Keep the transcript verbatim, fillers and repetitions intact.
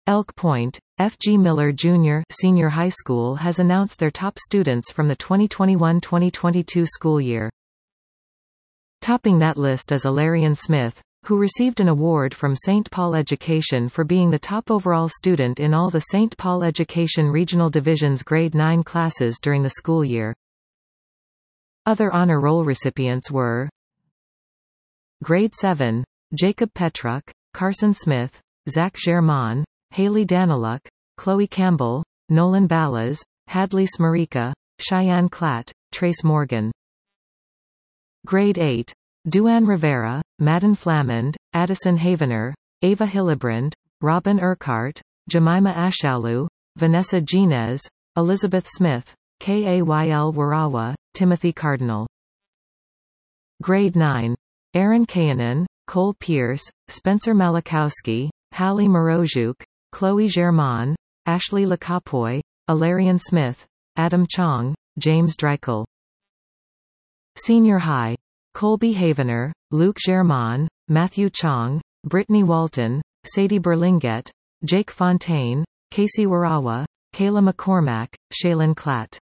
Elk Point, F G Miller Junior Senior High School has announced their top students from the twenty twenty-one twenty twenty-two school year. Topping that list is Alarian Smith, who received an award from Saint Paul Education for being the top overall student in all the Saint Paul Education Regional Division's grade nine classes during the school year. Other honor roll recipients were Grade seven, Jacob Petruk, Carson Smith, Zach Germain, Haley Daniluk, Chloe Campbell, Nolan Ballas, Hadley Smarika, Cheyenne Klatt, Trace Morgan. Grade eight, Duan Rivera, Madden Flamand, Addison Havener, Ava Hillebrand, Robin Urquhart, Jemima Ashalu, Vanessa Ginez, Elizabeth Smith, Kayl Warawa, Timothy Cardinal. Grade nine, Aaron Kayanen, Cole Pierce, Spencer Malakowski, Hallie Morojuk, Chloe Germain, Ashley Lacapoy, Alarian Smith, Adam Chong, James Dreichel. Senior High, Colby Havener, Luke Germain, Matthew Chong, Brittany Walton, Sadie Berlinget, Jake Fontaine, Casey Warawa, Kayla McCormack, Shaylin Klatt.